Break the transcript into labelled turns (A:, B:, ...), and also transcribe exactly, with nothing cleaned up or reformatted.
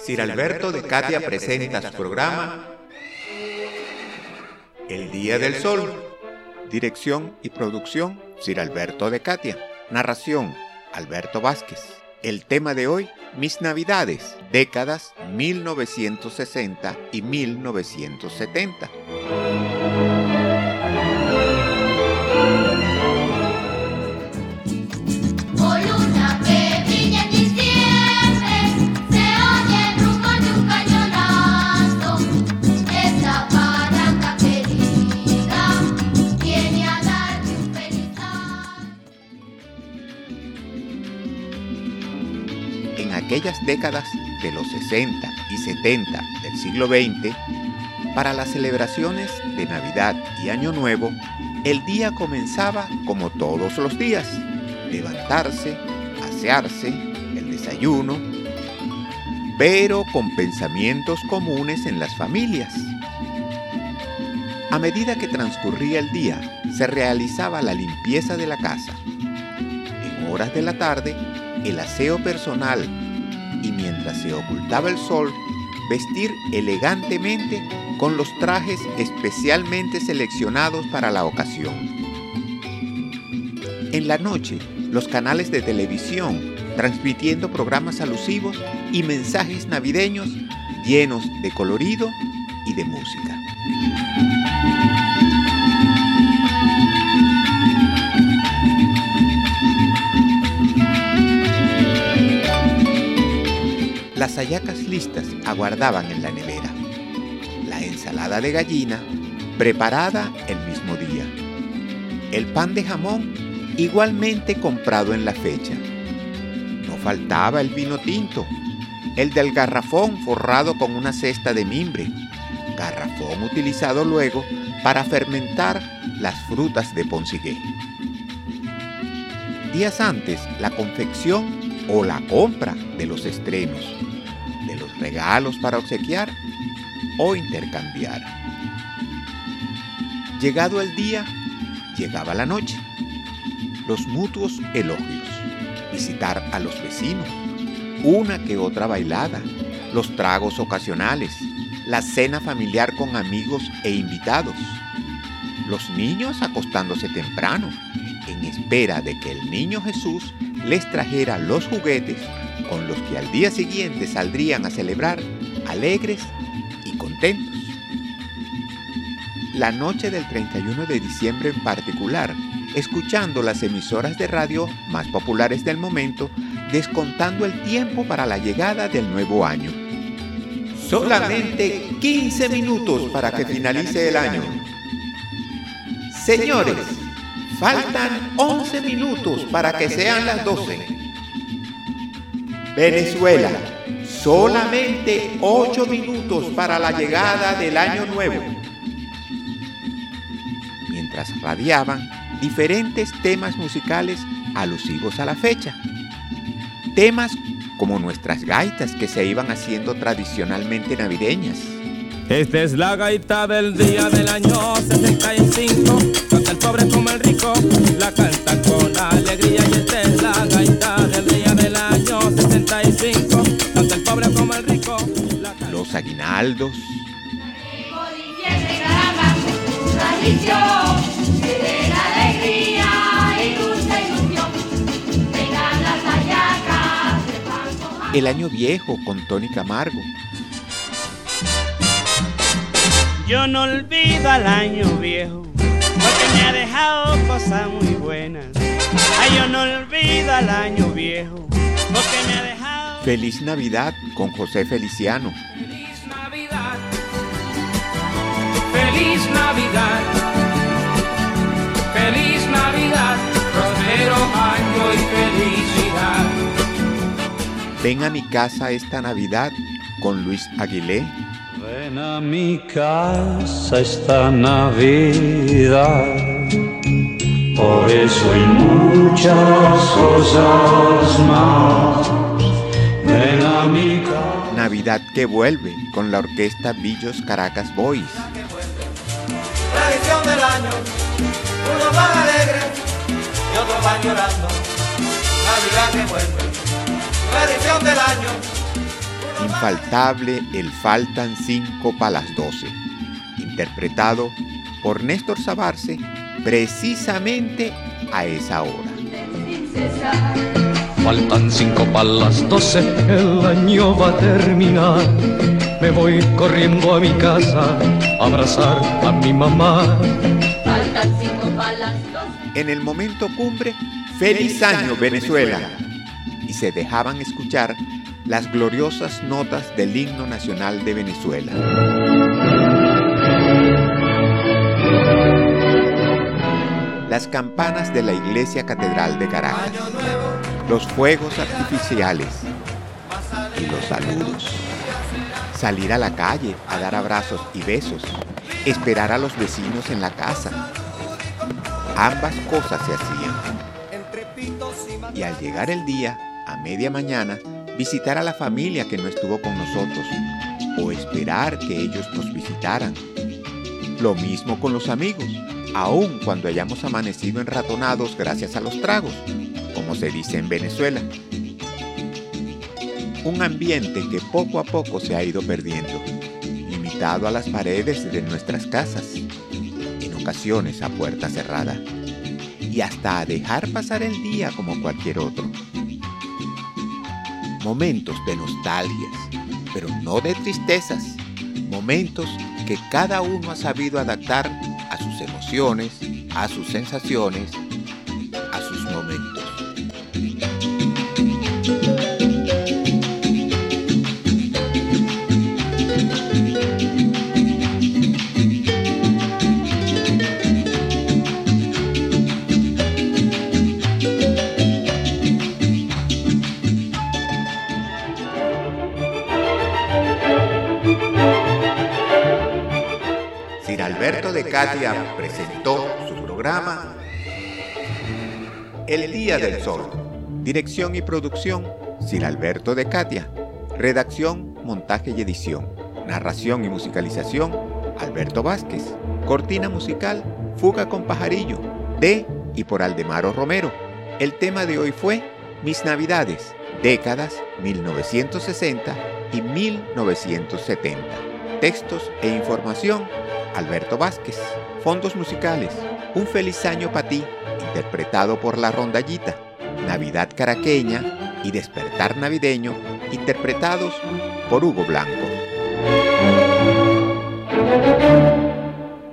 A: Sir Alberto de Catia presenta su programa El Día del Sol. Dirección y producción, Sir Alberto de Catia. Narración, Alberto Vázquez. El tema de hoy, Mis Navidades, décadas mil novecientos sesenta y mil novecientos setenta. En aquellas décadas de los sesenta y setenta del siglo veinte, para las celebraciones de Navidad y Año Nuevo, el día comenzaba como todos los días: levantarse, asearse, el desayuno, pero con pensamientos comunes en las familias. A medida que transcurría el día, se realizaba la limpieza de la casa. En horas de la tarde, el aseo personal, y mientras se ocultaba el sol, vestir elegantemente con los trajes especialmente seleccionados para la ocasión. En la noche, los canales de televisión transmitiendo programas alusivos y mensajes navideños llenos de colorido y de música. Las hallacas listas aguardaban en la nevera. La ensalada de gallina, preparada el mismo día. El pan de jamón, igualmente comprado en la fecha. No faltaba el vino tinto, el del garrafón forrado con una cesta de mimbre, garrafón utilizado luego para fermentar las frutas de Ponsigué. Días antes, la confección o la compra de los estrenos, de los regalos para obsequiar o intercambiar. Llegado el día, llegaba la noche. Los mutuos elogios, visitar a los vecinos, una que otra bailada, los tragos ocasionales, la cena familiar con amigos e invitados, los niños acostándose temprano, en espera de que el niño Jesús les trajera los juguetes con los que al día siguiente saldrían a celebrar alegres y contentos. La noche del treinta y uno de diciembre en particular, escuchando las emisoras de radio más populares del momento, descontando el tiempo para la llegada del nuevo año. Solamente quince minutos para que finalice el año. Señores, faltan once minutos para que sean las doce. Venezuela, solamente ocho minutos para la llegada del año nuevo. Mientras radiaban diferentes temas musicales alusivos a la fecha. Temas como nuestras gaitas que se iban haciendo tradicionalmente navideñas.
B: Esta es la gaita del día del año sesenta y cinco. Canta el pobre como el rico, la canta con alegría. Y esta es la gaita del día del año sesenta y cinco. Canta el pobre como el rico, la canta...
A: Los aguinaldos. El año viejo con Tony Camargo.
C: Yo no olvido al año viejo, porque me ha dejado cosas muy buenas. Ay, yo no olvido al año viejo, porque me ha dejado...
A: Feliz Navidad con José Feliciano.
D: Feliz Navidad, feliz Navidad, feliz Navidad, próspero año y felicidad.
A: Ven a mi casa esta Navidad con Luis Aguilé.
E: Ven a mi casa esta Navidad, por eso y muchas cosas más. Ven a mi casa.
A: Navidad que vuelve con la orquesta Villos Caracas Boys.
F: Tradición del año, unos van alegres y otros van llorando. Navidad que vuelve, tradición del año.
A: infaltable el Faltan cinco pa' las doce, interpretado por Néstor Sabarce precisamente a esa hora.
G: Faltan cinco pa' las doce, el año va a terminar. Me voy corriendo a mi casa a abrazar a mi mamá.
H: Faltan cinco pa' las doce.
A: En el momento cumbre, ¡Feliz año Venezuela! Y se dejaban escuchar las gloriosas notas del himno nacional de Venezuela. Las campanas de la Iglesia Catedral de Caracas, los fuegos artificiales y los saludos. Salir a la calle a dar abrazos y besos, esperar a los vecinos en la casa. Ambas cosas se hacían. Y al llegar el día, a media mañana, visitar a la familia que no estuvo con nosotros, o esperar que ellos nos visitaran. Lo mismo con los amigos, aun cuando hayamos amanecido enratonados gracias a los tragos, como se dice en Venezuela. Un ambiente que poco a poco se ha ido perdiendo, limitado a las paredes de nuestras casas, en ocasiones a puerta cerrada, y hasta a dejar pasar el día como cualquier otro. Momentos de nostalgias, pero no de tristezas, momentos que cada uno ha sabido adaptar a sus emociones, a sus sensaciones, a sus momentos. Sir Alberto de Catia presentó su programa El Día del Sol. Dirección y producción, Sir Alberto de Catia. Redacción, montaje y edición. Narración y musicalización, Alberto Vázquez. Cortina musical, Fuga con Pajarillo, de y por Aldemaro Romero. El tema de hoy fue Mis Navidades, décadas mil novecientos sesenta y mil novecientos setenta. Textos e información, Alberto Vázquez. Fondos musicales, Un feliz año para ti, interpretado por La Rondallita. Navidad caraqueña y Despertar navideño, interpretados por Hugo Blanco.